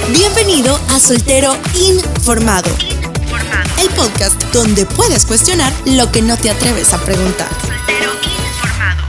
Bienvenido a Soltero Informado, el podcast donde puedes cuestionar lo que no te atreves a preguntar. Soltero Informado.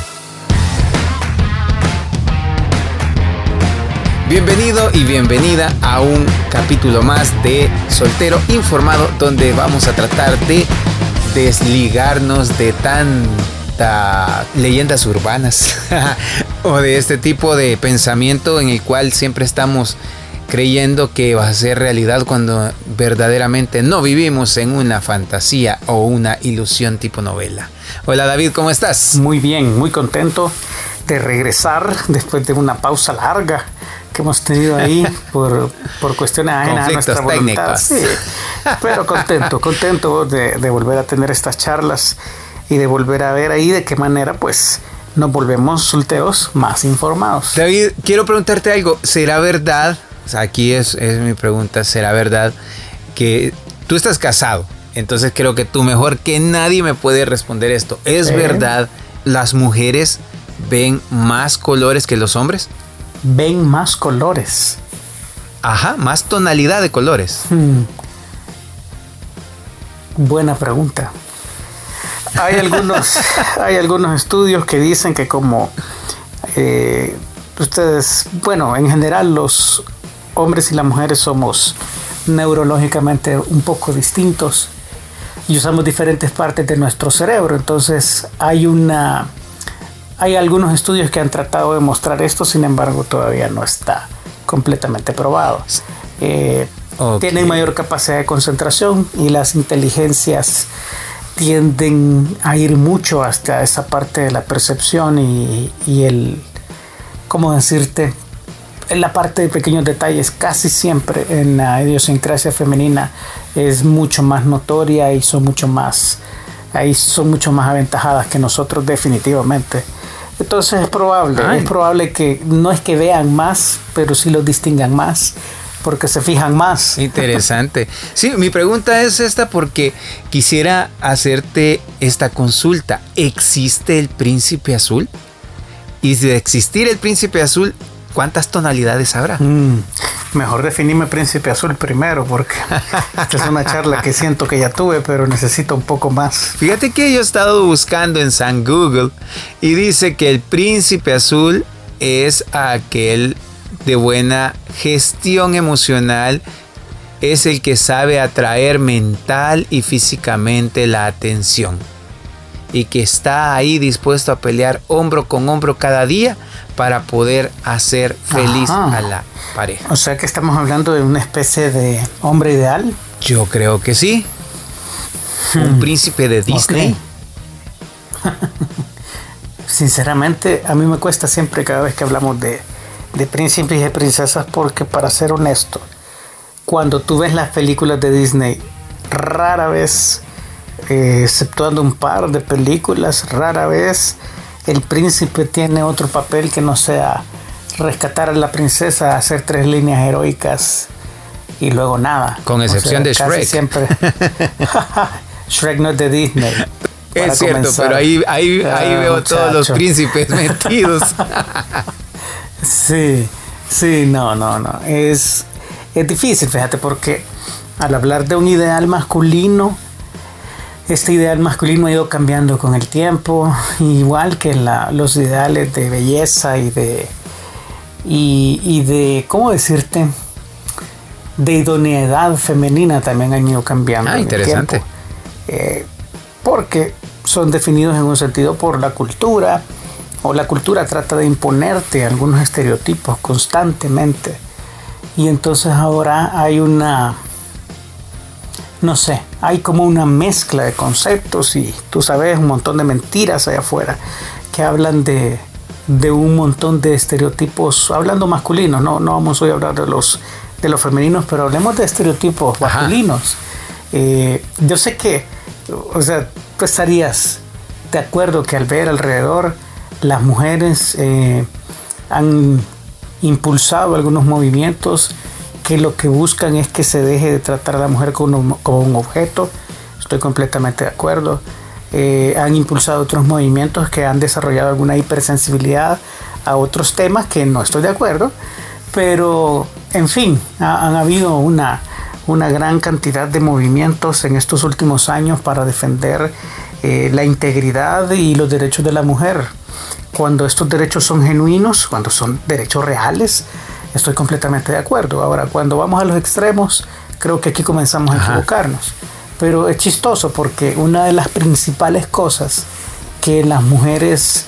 Bienvenido y bienvenida a un capítulo más de Soltero Informado, donde vamos a tratar de desligarnos de leyendas urbanas o de este tipo de pensamiento en el cual siempre estamos creyendo que va a ser realidad cuando verdaderamente no vivimos en una fantasía o una ilusión tipo novela. Hola David, ¿cómo estás? Muy bien, muy contento de regresar después de una pausa larga que hemos tenido ahí por cuestiones ajenas a nuestra voluntad. Sí, pero contento de volver a tener estas charlas y de volver a ver ahí de qué manera pues nos volvemos solteros más informados. David, quiero preguntarte algo. ¿Será verdad? O sea, aquí es mi pregunta. ¿Será verdad que tú estás casado? Entonces creo que tú mejor que nadie me puede responder esto. ¿Es verdad las mujeres ven más colores que los hombres? Ven más colores. Ajá, más tonalidad de colores. Buena pregunta. Hay algunos estudios que dicen que como ustedes, bueno, en general los hombres y las mujeres somos neurológicamente un poco distintos y usamos diferentes partes de nuestro cerebro. Entonces hay algunos estudios que han tratado de mostrar esto, sin embargo todavía no está completamente probado. Tienen mayor capacidad de concentración y las inteligencias tienden a ir mucho hasta esa parte de la percepción y el, ¿cómo decirte? En la parte de pequeños detalles casi siempre en la idiosincrasia femenina es mucho más notoria y son mucho más aventajadas que nosotros definitivamente. Entonces es probable que no es que vean más, pero sí los distingan más, porque se fijan más. Interesante. Sí, mi pregunta es esta porque quisiera hacerte esta consulta. ¿Existe el príncipe azul? Y si de existir el príncipe azul, ¿cuántas tonalidades habrá? Mejor definirme príncipe azul primero, porque esta es una charla que siento que ya tuve, pero necesito un poco más. Fíjate que yo he estado buscando en San Google y dice que el príncipe azul es aquel de buena gestión emocional, es el que sabe atraer mental y físicamente la atención y que está ahí dispuesto a pelear hombro con hombro cada día para poder hacer feliz a la pareja. O sea que estamos hablando de una especie de hombre ideal. Yo creo que sí. Un príncipe de Disney. Okay. Sinceramente, a mí me cuesta siempre cada vez que hablamos de príncipes y de princesas, porque para ser honesto, cuando tú ves las películas de Disney, rara vez, exceptuando un par de películas, rara vez el príncipe tiene otro papel que no sea rescatar a la princesa, hacer 3 líneas heroicas y luego nada. Con excepción de Shrek. Siempre. Shrek no es de Disney. Es cierto, comenzar. Pero ahí veo muchacho. Todos los príncipes metidos. Sí, no. Es difícil, fíjate, porque al hablar de un ideal masculino, este ideal masculino ha ido cambiando con el tiempo, igual que los ideales de belleza y de ¿cómo decirte? De idoneidad femenina también han ido cambiando. Interesante. Porque son definidos en un sentido por la cultura, o la cultura trata de imponerte algunos estereotipos constantemente. Y entonces ahora hay hay como una mezcla de conceptos y tú sabes, un montón de mentiras allá afuera que hablan de un montón de estereotipos, hablando masculinos, no vamos hoy a hablar de los femeninos, pero hablemos de estereotipos masculinos. Yo sé que, o sea, tú estarías de acuerdo que al ver alrededor las mujeres han impulsado algunos movimientos que lo que buscan es que se deje de tratar a la mujer como un objeto. Estoy completamente de acuerdo. Han impulsado otros movimientos que han desarrollado alguna hipersensibilidad a otros temas que no estoy de acuerdo, pero En fin, han habido una gran cantidad de movimientos en estos últimos años para defender la integridad y los derechos de la mujer. Cuando estos derechos son genuinos, cuando son derechos reales, estoy completamente de acuerdo. Ahora, cuando vamos a los extremos, creo que aquí comenzamos a equivocarnos. Pero es chistoso porque una de las principales cosas que las mujeres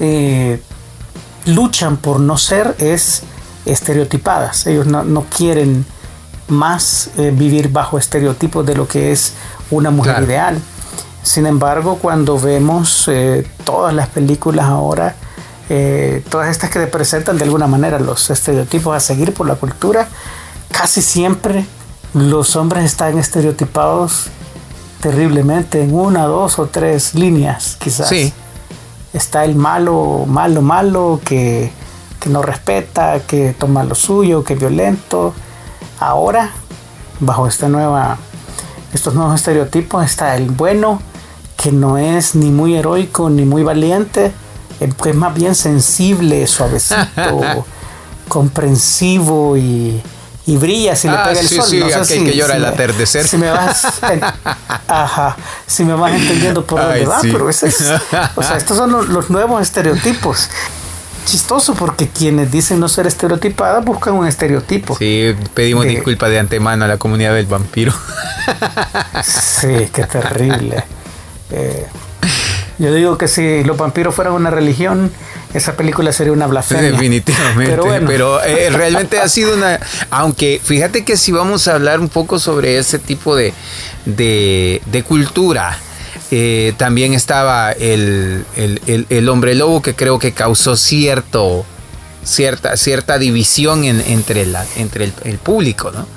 luchan por no ser es estereotipadas. Ellos no quieren más vivir bajo estereotipos de lo que es una mujer ideal. Sin embargo, cuando vemos todas las películas ahora, todas estas que representan de alguna manera los estereotipos a seguir por la cultura, casi siempre los hombres están estereotipados terriblemente en 1, 2 o 3 líneas, quizás. Sí. Está el malo que no respeta, que toma lo suyo, que es violento. Ahora, bajo estos nuevos estereotipos, está el bueno, que no es ni muy heroico ni muy valiente, que es más bien sensible, suavecito, comprensivo y brilla si le pega el sol. Sí, no sé que llora el atardecer. Si me vas entendiendo por dónde va, pero estos son los nuevos estereotipos. Chistoso porque quienes dicen no ser estereotipada buscan un estereotipo. Sí, pedimos disculpas de antemano a la comunidad del vampiro. Sí, qué terrible. Yo digo que si los vampiros fueran una religión, esa película sería una blasfemia. Definitivamente, pero realmente ha sido una... Aunque fíjate que si vamos a hablar un poco sobre ese tipo de cultura, también estaba el hombre lobo, que creo que causó cierta división entre el público, ¿no?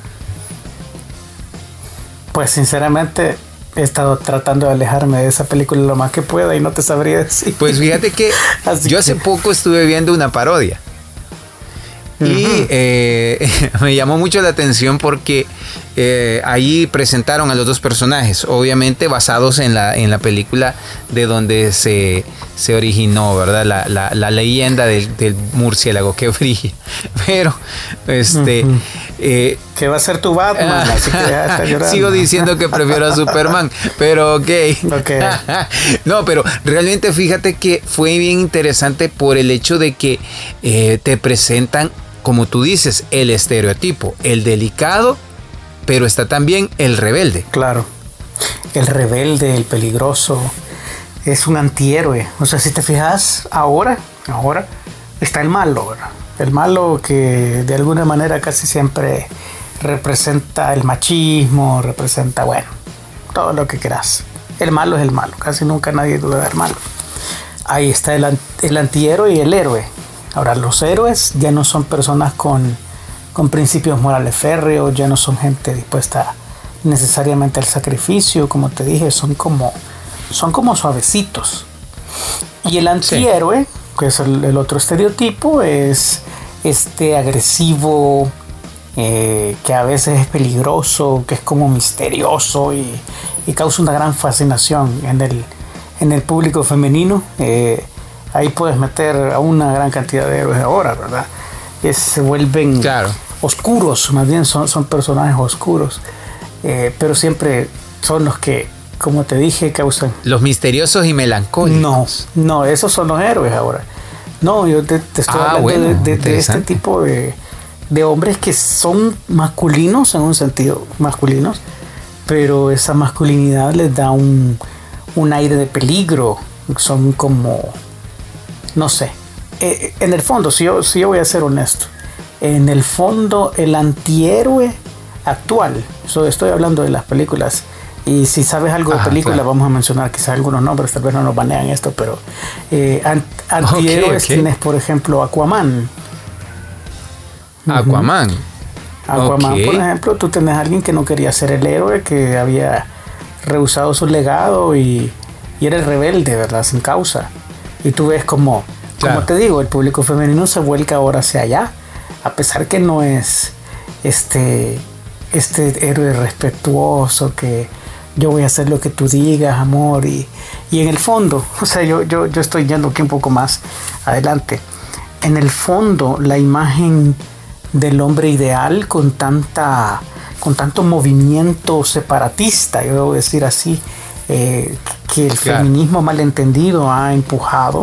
Pues sinceramente he estado tratando de alejarme de esa película lo más que pueda y no te sabría decir. Pues fíjate que yo hace poco estuve viendo una parodia. Y me llamó mucho la atención porque ahí presentaron a los dos personajes, obviamente basados en la película de donde se originó, ¿verdad? La leyenda del murciélago que brilla. Pero que va a ser tu Batman, así que ya está llorando. Sigo diciendo que prefiero a Superman, pero ok. No, pero realmente fíjate que fue bien interesante por el hecho de que te presentan, como tú dices, el estereotipo, el delicado, pero está también el rebelde. Claro, el rebelde, el peligroso, es un antihéroe. O sea, si te fijas, ahora está el malo, ¿verdad? El malo que de alguna manera casi siempre representa el machismo, representa, bueno, todo lo que quieras. El malo es el malo, casi nunca nadie duda del malo. Ahí está el antihéroe y el héroe. Ahora, los héroes ya no son personas con principios morales férreos, ya no son gente dispuesta necesariamente al sacrificio, como te dije, son como suavecitos. Y el antihéroe, que es el otro estereotipo, es agresivo, que a veces es peligroso, que es como misterioso y causa una gran fascinación en el público femenino. Ahí puedes meter a una gran cantidad de héroes ahora, ¿verdad? Se vuelven oscuros, más bien son personajes oscuros, pero siempre son los que, como te dije, causan... Los misteriosos y melancólicos. No, esos son los héroes ahora. No, yo te estoy hablando de este tipo de hombres que son masculinos, en un sentido masculinos, pero esa masculinidad les da un aire de peligro. Son como... No sé, en el fondo, si yo voy a ser honesto, en el fondo el antihéroe actual, estoy hablando de las películas, y si sabes algo de películas, vamos a mencionar quizás algunos nombres, tal vez no nos banean esto, pero antihéroes tienes, por ejemplo, Aquaman. Aquaman, por ejemplo, tú tenés a alguien que no quería ser el héroe, que había rehusado su legado y era el rebelde, ¿verdad? Sin causa. Y tú ves como te digo, el público femenino se vuelca ahora hacia allá, a pesar que no es este héroe respetuoso que yo voy a hacer lo que tú digas, amor, y en el fondo, o sea, yo estoy yendo aquí un poco más adelante. En el fondo, la imagen del hombre ideal con tanto movimiento separatista, yo debo decir así, que el feminismo malentendido ha empujado,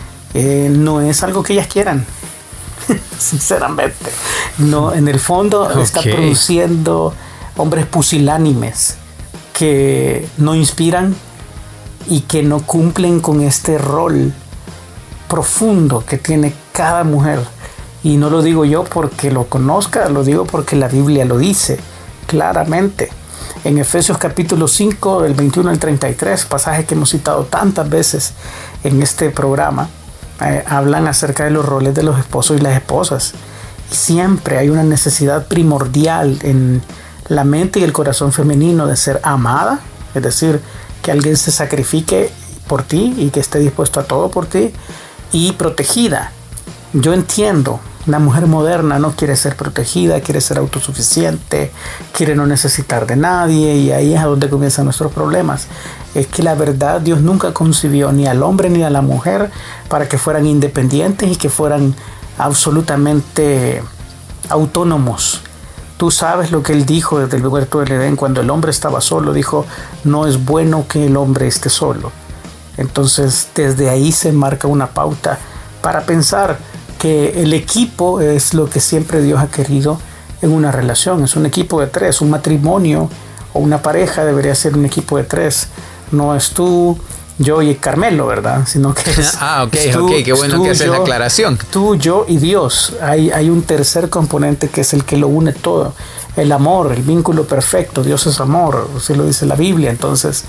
no es algo que ellas quieran. Sinceramente, no, en el fondo está produciendo hombres pusilánimes que no inspiran y que no cumplen con este rol profundo que tiene cada mujer. Y no lo digo yo porque lo conozca, lo digo porque la Biblia lo dice claramente. En Efesios capítulo 5, del 21 al 33, pasaje que hemos citado tantas veces en este programa, hablan acerca de los roles de los esposos y las esposas. Y siempre hay una necesidad primordial en la mente y el corazón femenino de ser amada, es decir, que alguien se sacrifique por ti y que esté dispuesto a todo por ti, y protegida. Yo entiendo, la mujer moderna no quiere ser protegida, quiere ser autosuficiente, quiere no necesitar de nadie, y ahí es a donde comienzan nuestros problemas. Es que la verdad, Dios nunca concibió ni al hombre ni a la mujer para que fueran independientes y que fueran absolutamente autónomos. Tú sabes lo que Él dijo desde el huerto del Edén cuando el hombre estaba solo. Dijo, no es bueno que el hombre esté solo. Entonces, desde ahí se marca una pauta para pensar que el equipo es lo que siempre Dios ha querido en una relación. Es un equipo de tres. Un matrimonio o una pareja debería ser un equipo de tres. No es tú, yo y Carmelo, ¿verdad? Sino que es qué bueno que haces la aclaración. Tú, yo y Dios. Hay un tercer componente que es el que lo une todo. El amor, el vínculo perfecto. Dios es amor, así lo dice la Biblia. Entonces,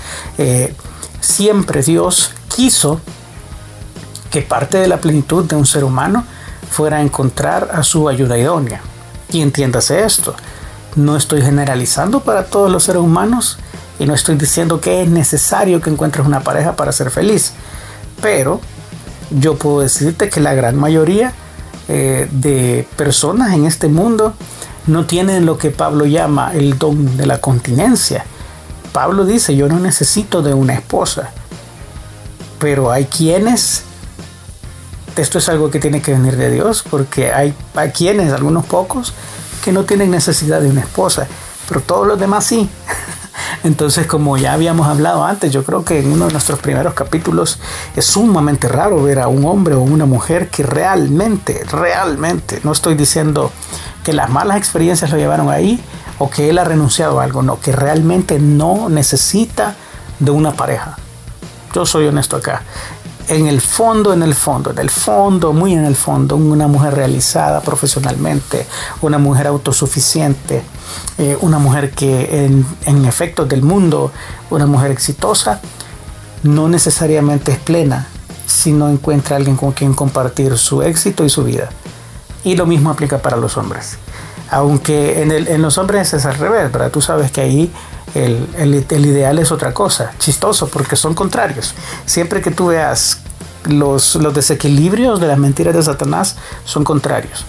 siempre Dios quiso que parte de la plenitud de un ser humano fuera a encontrar a su ayuda idónea. Y entiéndase esto. No estoy generalizando para todos los seres humanos y no estoy diciendo que es necesario que encuentres una pareja para ser feliz. Pero yo puedo decirte que la gran mayoría de personas en este mundo no tienen lo que Pablo llama el don de la continencia. Pablo dice, yo no necesito de una esposa. Pero hay quienes, esto es algo que tiene que venir de Dios, porque hay quienes, algunos pocos, que no tienen necesidad de una esposa, pero todos los demás sí. Entonces, como ya habíamos hablado antes, yo creo que en uno de nuestros primeros capítulos es sumamente raro ver a un hombre o una mujer que realmente, no estoy diciendo que las malas experiencias lo llevaron ahí o que él ha renunciado a algo, no, que realmente no necesita de una pareja. Yo soy honesto acá. En el fondo, muy en el fondo, una mujer realizada profesionalmente, una mujer autosuficiente, una mujer que en efectos del mundo, una mujer exitosa, no necesariamente es plena si no encuentra a alguien con quien compartir su éxito y su vida. Y lo mismo aplica para los hombres. Aunque en los hombres es al revés, ¿verdad? Tú sabes que ahí el ideal es otra cosa. Chistoso, porque son contrarios. Siempre que tú veas los desequilibrios de las mentiras de Satanás, son contrarios.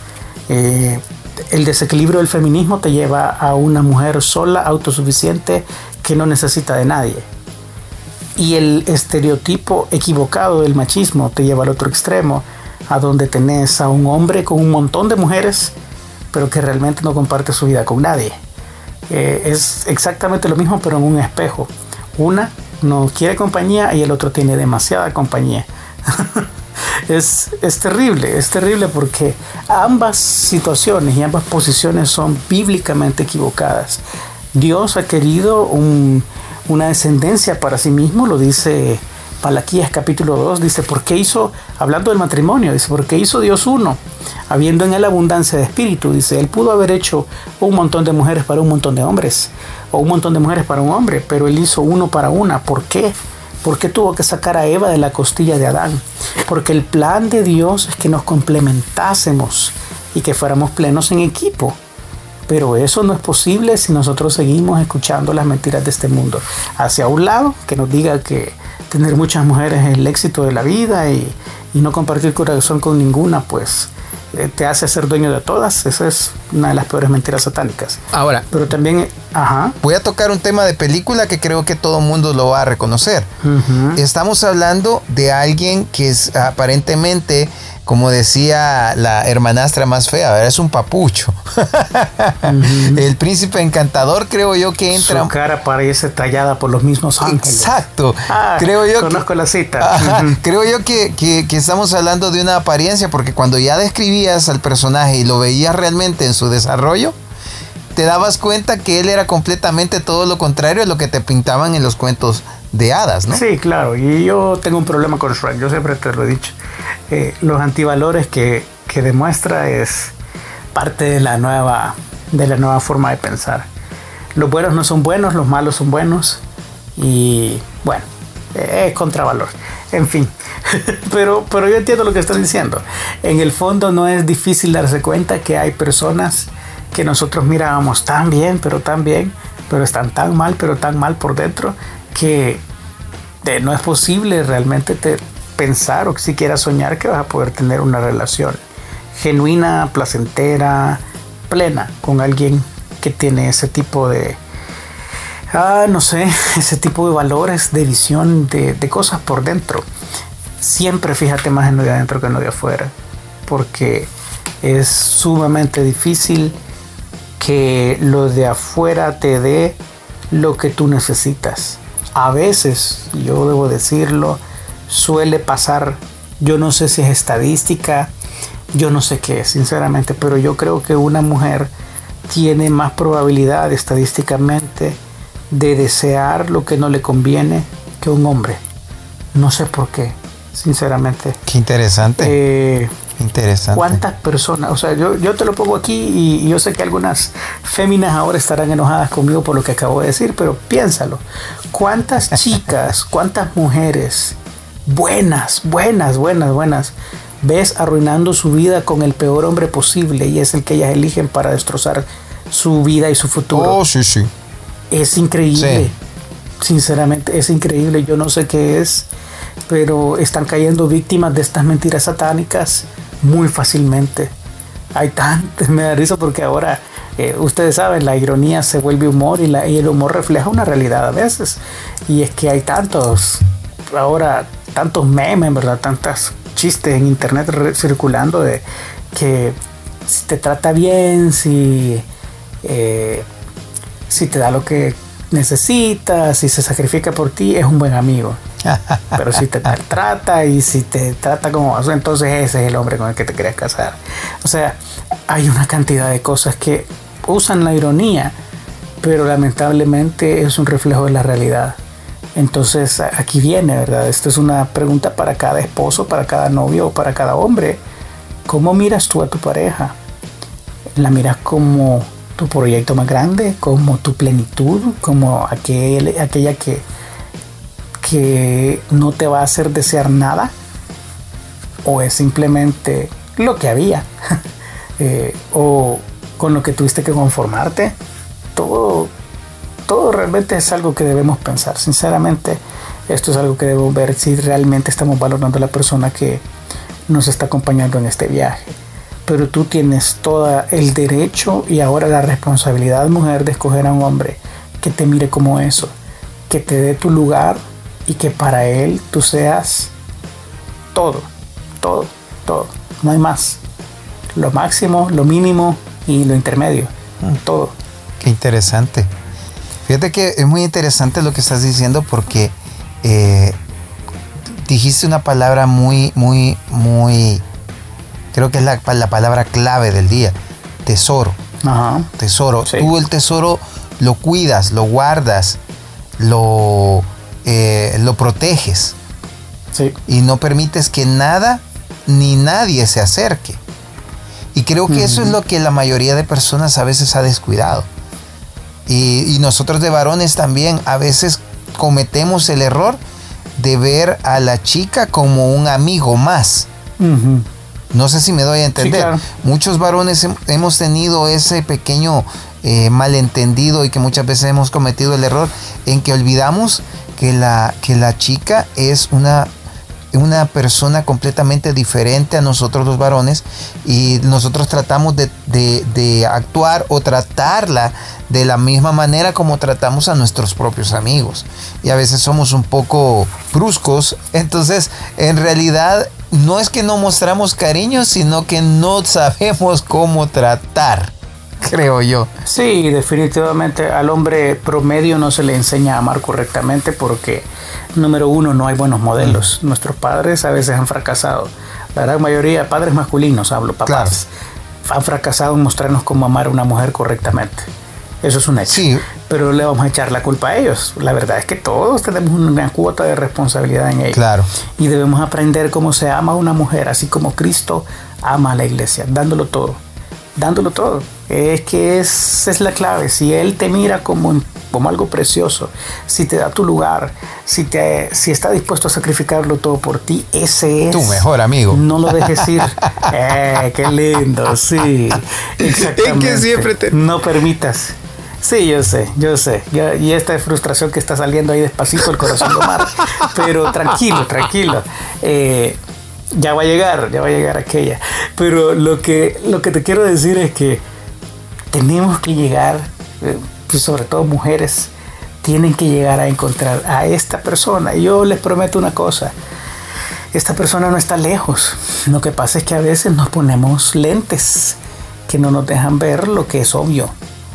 El desequilibrio del feminismo te lleva a una mujer sola, autosuficiente, que no necesita de nadie. Y el estereotipo equivocado del machismo te lleva al otro extremo, a donde tenés a un hombre con un montón de mujeres, pero que realmente no comparte su vida con nadie. Es exactamente lo mismo, pero en un espejo. Una no quiere compañía y el otro tiene demasiada compañía. Es terrible porque ambas situaciones y ambas posiciones son bíblicamente equivocadas. Dios ha querido una descendencia para sí mismo, lo dice Malaquías capítulo 2, dice, ¿por qué hizo, hablando del matrimonio, dice, ¿por qué hizo Dios uno? Habiendo en él abundancia de espíritu, dice, él pudo haber hecho un montón de mujeres para un montón de hombres, o un montón de mujeres para un hombre, pero él hizo uno para una. ¿Por qué? ¿Por qué tuvo que sacar a Eva de la costilla de Adán? Porque el plan de Dios es que nos complementásemos y que fuéramos plenos en equipo. Pero eso no es posible si nosotros seguimos escuchando las mentiras de este mundo. Hacia un lado, que nos diga que tener muchas mujeres es el éxito de la vida y no compartir corazón con ninguna, pues te hace ser dueño de todas. Esa es una de las peores mentiras satánicas. Ahora, pero también, voy a tocar un tema de película que creo que todo mundo lo va a reconocer. Estamos hablando de alguien que es aparentemente como decía la hermanastra más fea, ¿verdad? Es un papucho. El príncipe encantador, creo yo que entra... Su cara parece tallada por los mismos ángeles. Exacto. Creo yo conozco la cita. Creo yo que estamos hablando de una apariencia, porque cuando ya describías al personaje y lo veías realmente en su desarrollo, te dabas cuenta que él era completamente todo lo contrario a lo que te pintaban en los cuentos de hadas, ¿no? Sí, claro. Y yo tengo un problema con Shrek. Yo siempre te lo he dicho. Los antivalores que demuestra es parte de la nueva forma de pensar. Los buenos no son buenos, los malos son buenos. Y bueno, es contravalor. En fin. pero yo entiendo lo que estás diciendo. En el fondo no es difícil darse cuenta que hay personas que nosotros mirábamos tan bien, pero están tan mal por dentro, que no es posible realmente pensar o siquiera soñar que vas a poder tener una relación genuina, placentera, plena con alguien que tiene ese tipo de ese tipo de valores, de visión, de cosas por dentro. Siempre fíjate más en lo de adentro que en lo de afuera, porque es sumamente difícil que lo de afuera te dé lo que tú necesitas. A veces, yo debo decirlo, suele pasar, yo no sé si es estadística, yo no sé qué es, sinceramente, pero yo creo que una mujer tiene más probabilidad estadísticamente de desear lo que no le conviene que un hombre. No sé por qué, sinceramente. Qué interesante. Interesante. ¿Cuántas personas? O sea, yo te lo pongo aquí y yo sé que algunas féminas ahora estarán enojadas conmigo por lo que acabo de decir, pero piénsalo. ¿Cuántas chicas, cuántas mujeres buenas ves arruinando su vida con el peor hombre posible y es el que ellas eligen para destrozar su vida y su futuro? Oh, sí, sí. Es increíble. Sí. Sinceramente, es increíble. Yo no sé qué es, pero están cayendo víctimas de estas mentiras satánicas muy fácilmente. Me da risa porque ahora, ustedes saben, la ironía se vuelve humor y el humor refleja una realidad a veces. Y es que hay tantos memes, ¿verdad? Tantos chistes en internet circulando de que si te trata bien, si te da lo que necesitas, si se sacrifica por ti, es un buen amigo. Pero si te maltrata y si te trata como basura, entonces ese es el hombre con el que te quieres casar. O sea, hay una cantidad de cosas que usan la ironía, pero lamentablemente es un reflejo de la realidad. Entonces aquí viene, ¿verdad? Esto es una pregunta para cada esposo, para cada novio o para cada hombre. ¿Cómo miras tú a tu pareja? ¿La miras como tu proyecto más grande, como tu plenitud, como aquella que no te va a hacer desear nada? ¿O es simplemente lo que había? ¿O con lo que tuviste que conformarte? Todo realmente es algo que debemos pensar. Sinceramente, esto es algo que debemos ver si realmente estamos valorando a la persona que nos está acompañando en este viaje. Pero tú tienes todo el derecho y ahora la responsabilidad, mujer, de escoger a un hombre que te mire como eso, que te dé tu lugar y que para él tú seas todo. No hay más. Lo máximo, lo mínimo y lo intermedio. Todo. Qué interesante. Fíjate que es muy interesante lo que estás diciendo porque dijiste una palabra muy, creo que es la palabra clave del día. Tesoro. Ajá. Tesoro. Sí. Tú el tesoro lo cuidas, lo guardas, lo proteges. Sí. Y no permites que nada ni nadie se acerque. Y creo que eso es lo que la mayoría de personas a veces ha descuidado. Y nosotros de varones también a veces cometemos el error de ver a la chica como un amigo más. No sé si me doy a entender. Sí, claro. Muchos varones hemos tenido ese pequeño malentendido y que muchas veces hemos cometido el error en que olvidamos que la chica es una persona completamente diferente a nosotros los varones y nosotros tratamos de actuar o tratarla de la misma manera como tratamos a nuestros propios amigos y a veces somos un poco bruscos. Entonces en realidad no es que no mostramos cariño, sino que no sabemos cómo tratar, creo yo. Sí, definitivamente al hombre promedio no se le enseña a amar correctamente porque, número uno, no hay buenos modelos. Nuestros padres a veces han fracasado. La gran mayoría, padres masculinos, hablo, papás, han fracasado en mostrarnos cómo amar a una mujer correctamente. Eso es un hecho. Sí. Pero le vamos a echar la culpa a ellos. La verdad es que todos tenemos una cuota de responsabilidad en ello. Claro. Y debemos aprender cómo se ama a una mujer, así como Cristo ama a la iglesia, dándolo todo. Dándolo todo. Es que esa es la clave. Si Él te mira como algo precioso, si te da tu lugar, si está dispuesto a sacrificarlo todo por ti, ese es tu mejor amigo. No lo dejes ir. Qué lindo, sí. Exactamente. Es que siempre no permitas. Sí, yo sé. Y esta frustración que está saliendo ahí despacito el corazón de Omar. Pero tranquilo. Ya va a llegar aquella. Pero lo que te quiero decir es que tenemos que llegar, sobre todo mujeres, tienen que llegar a encontrar a esta persona. Y yo les prometo una cosa, esta persona no está lejos. Lo que pasa es que a veces nos ponemos lentes que no nos dejan ver lo que es obvio.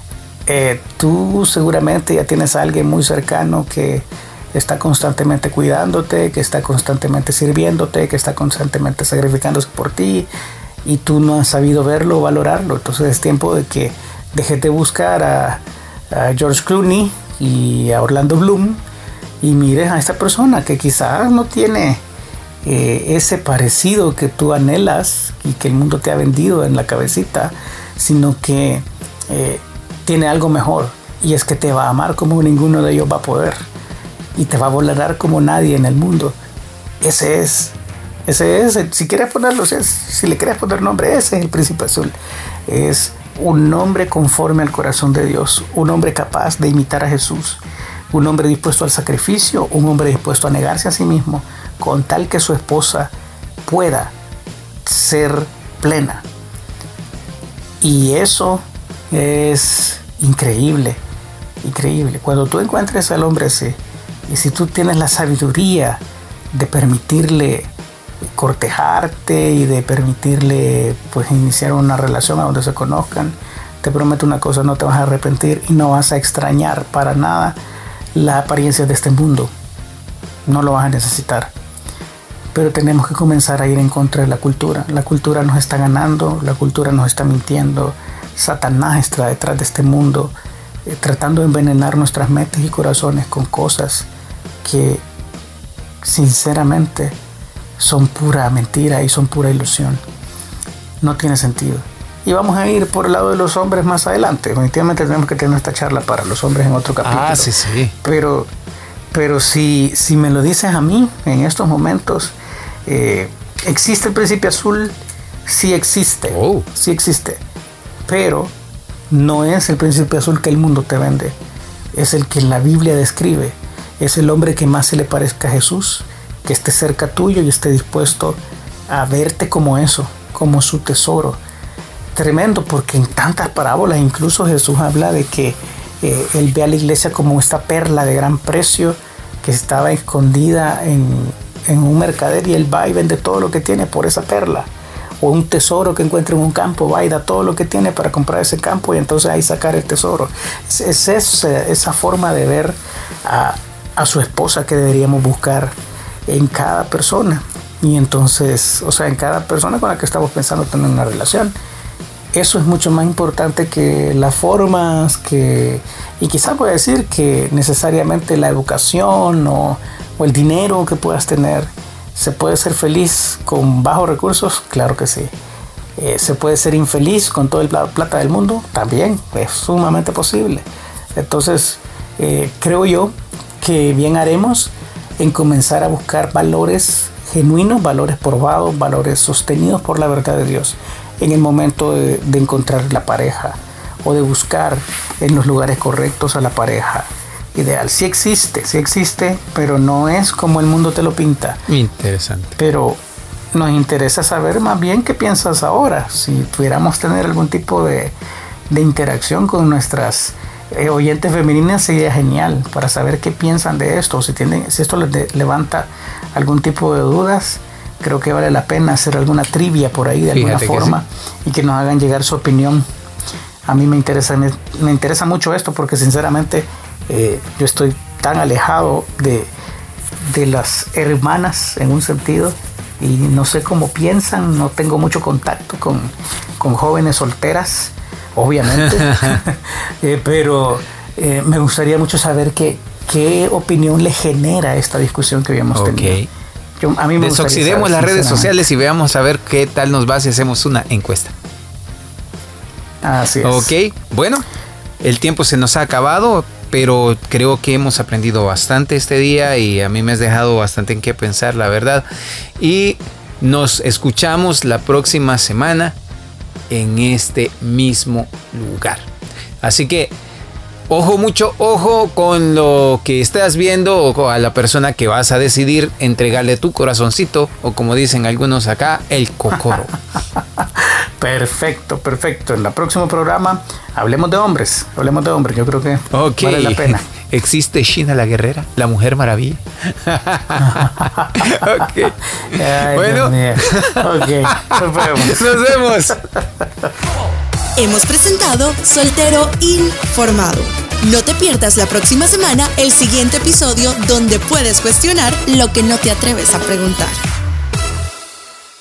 Tú seguramente ya tienes a alguien muy cercano que está constantemente cuidándote, que está constantemente sirviéndote, que está constantemente sacrificándose por ti y tú no has sabido verlo o valorarlo. Entonces es tiempo de que dejes de buscar a George Clooney y a Orlando Bloom y mires a esta persona que quizás no tiene ese parecido que tú anhelas y que el mundo te ha vendido en la cabecita, sino que tiene algo mejor, y es que te va a amar como ninguno de ellos va a poder y te va a valorar como nadie en el mundo. Ese es, si quieres ponerlo, si le quieres poner nombre, ese es el Príncipe Azul. Es un hombre conforme al corazón de Dios, un hombre capaz de imitar a Jesús, un hombre dispuesto al sacrificio, un hombre dispuesto a negarse a sí mismo con tal que su esposa pueda ser plena. Y eso es increíble. Cuando tú encuentres al hombre así, y si tú tienes la sabiduría de permitirle cortejarte y de permitirle pues iniciar una relación a donde se conozcan, te prometo una cosa, no te vas a arrepentir y no vas a extrañar para nada las apariencias de este mundo. No lo vas a necesitar. Pero tenemos que comenzar a ir en contra de la cultura. La cultura nos está ganando, la cultura nos está mintiendo. Satanás está detrás de este mundo, tratando de envenenar nuestras mentes y corazones con cosas que sinceramente son pura mentira y son pura ilusión. No tiene sentido. Y vamos a ir por el lado de los hombres más adelante. Definitivamente tenemos que tener esta charla para los hombres en otro capítulo. Sí. Pero si me lo dices a mí en estos momentos, ¿existe el Príncipe Azul? Sí existe. Sí existe. Pero no es el Príncipe Azul que el mundo te vende. Es el que la Biblia describe. Es el hombre que más se le parezca a Jesús, que esté cerca tuyo y esté dispuesto a verte como eso, como su tesoro. Tremendo, porque en tantas parábolas incluso Jesús habla de que él ve a la iglesia como esta perla de gran precio que estaba escondida en un mercader, y él va y vende todo lo que tiene por esa perla. O un tesoro que encuentra en un campo, va y da todo lo que tiene para comprar ese campo y entonces ahí sacar el tesoro. Es esa forma de ver a su esposa que deberíamos buscar en cada persona. Y entonces, en cada persona con la que estamos pensando tener una relación. Eso es mucho más importante que las formas y quizás voy a decir que necesariamente la educación o el dinero que puedas tener. ¿Se puede ser feliz con bajos recursos? Claro que sí. ¿Se puede ser infeliz con toda la plata del mundo? También, es sumamente posible. Entonces, creo yo que bien haremos en comenzar a buscar valores genuinos, valores probados, valores sostenidos por la verdad de Dios en el momento de encontrar la pareja o de buscar en los lugares correctos a la pareja ideal. Sí existe, pero no es como el mundo te lo pinta. Interesante. Pero nos interesa saber más bien qué piensas ahora. Si pudiéramos tener algún tipo de interacción con nuestras oyentes femeninas, sería genial para saber qué piensan de esto. Si esto les levanta algún tipo de dudas, creo que vale la pena hacer alguna trivia por ahí de alguna forma y que nos hagan llegar su opinión. A mí me interesa mucho esto porque sinceramente yo estoy tan alejado de las hermanas en un sentido y no sé cómo piensan, no tengo mucho contacto con jóvenes solteras, obviamente, pero me gustaría mucho saber qué opinión le genera esta discusión que habíamos tenido. A mí me desoxidemos las redes sociales y veamos a ver qué tal nos va si hacemos una encuesta. Así es. Ok, bueno, el tiempo se nos ha acabado, pero creo que hemos aprendido bastante este día y a mí me has dejado bastante en qué pensar, la verdad. Y nos escuchamos la próxima semana en este mismo lugar. Así que mucho ojo con lo que estás viendo o a la persona que vas a decidir entregarle tu corazoncito o, como dicen algunos acá, el cocoro. Perfecto. En el próximo programa hablemos de hombres. Yo creo que vale la pena. ¿Existe Sheena la guerrera? ¿La mujer maravilla? Ok. Ay, bueno. Ok, nos vemos. Hemos presentado Soltero Informado. No te pierdas la próxima semana el siguiente episodio donde puedes cuestionar lo que no te atreves a preguntar.